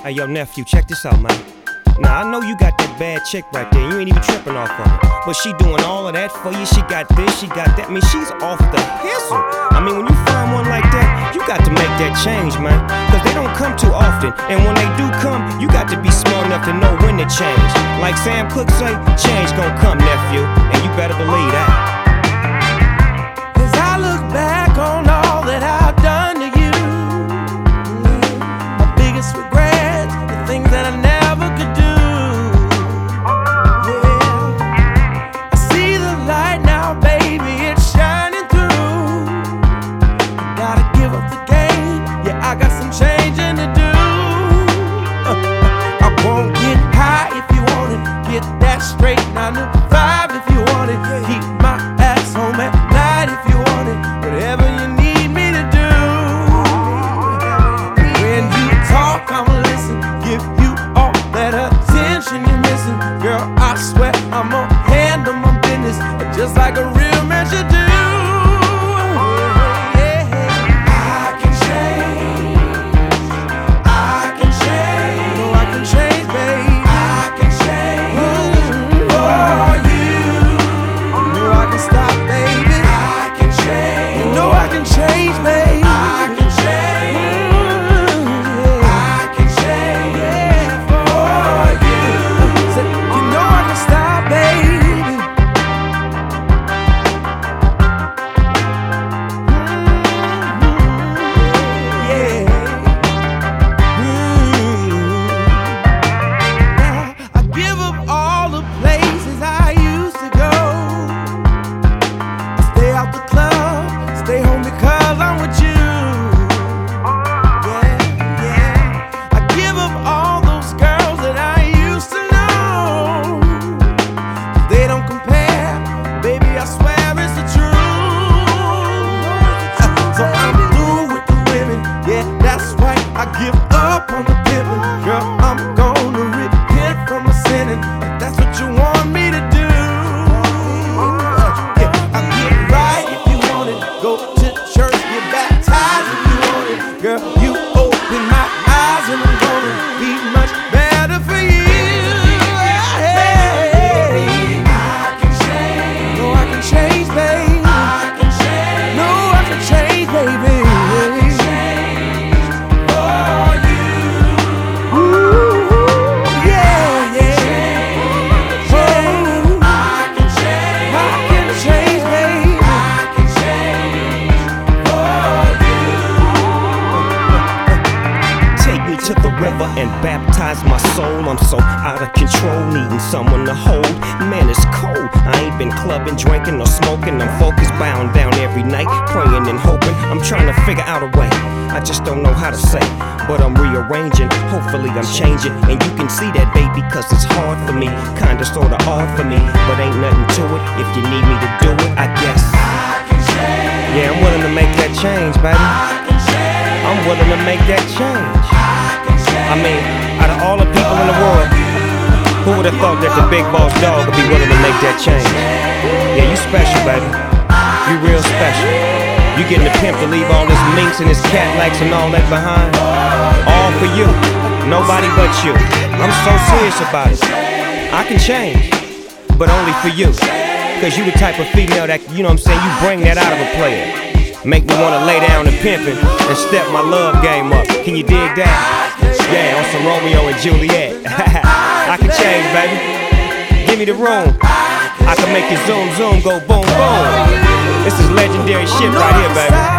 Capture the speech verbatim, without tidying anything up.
Hey, yo, nephew, check this out, man. Now, I know you got that bad chick right there. You ain't even tripping off of it. But she doing all of that for you. She got this, she got that. I mean, she's off the hustle. I mean, when you find one like that, you got to make that change, man. Cause they don't come too often. And when they do come, you got to be smart enough to know when to change. Like Sam Cooke say, change gon' come, nephew. And you better believe that. As I look back on all that I've done to you, my biggest regrets, the things that I never could do. Yeah, I see the light now, baby, it's shining through. I gotta give up the game, yeah, I got some changing to do. Uh, uh, I won't get high if you want it, get that straight nine to five if you want it, keep my ass home at night if you want it, whatever you need me to do. When you talk, I'ma listen, give you all that attention you're missing. Girl, I swear I'ma handle my business just like a real man should do. I can change, I can change, no, I can change, babe. I can change for you. You know I can stop, baby. I can change, you know I can change, babe. I can change, I can change for you. Say, you know I can stop, baby. Yeah. Now I give up all the places I used to go. I stay out the club, stay home because I'm with you. Yeah, yeah. I give up all those girls that I used to know. They don't compare, baby, I swear it's the truth. So I'm through with the women, yeah, that's right. I give up on the pimping, girl, I'm gonna repent from my sinning. If that's what you want me to do, yeah, I get right if you want it. Go to church, get baptized if you want it. Girl, you open my eyes and I'm gonna be much better for you. Hey, I can change, no, I can change, babe. I can change, no, I can change, baby. I can change for you. Ooh, yeah, yeah. Oh, I can change, I can change, babe. I can change for you. Take me to the river and baptize my soul. I'm so out of control, needing someone to hold. Man, it's cold. I ain't been clubbing, drinking, or smoking. I'm focused, bound down every night, praying and hoping. I'm trying to figure out a way. I just don't know how to say, but I'm rearranging. Hopefully I'm changing, and you can see that, baby, cause it's hard for me. Kinda, sorta odd for me, but ain't nothing to it. If you need me to do it, I guess I can change, yeah, I'm willing to make that change, baby. I can change, I'm willing to make that change. I can change. I mean, out of all the people in the world, who would have thought that the big boss dog would be willing to make that change? Yeah, you special, baby. You real special. You getting the pimp to leave all his minks and his Cadillacs and all that behind? All for you. Nobody but you. I'm so serious about it. I can change, but only for you. Cause you the type of female that, you know what I'm saying, you bring that out of a player. Make me wanna lay down and pimpin' and step my love game up. Can you dig that? Yeah, on some Romeo and Juliet. I can change, baby. Give me the room. I can make your zoom zoom go boom boom. This is legendary shit right here, baby.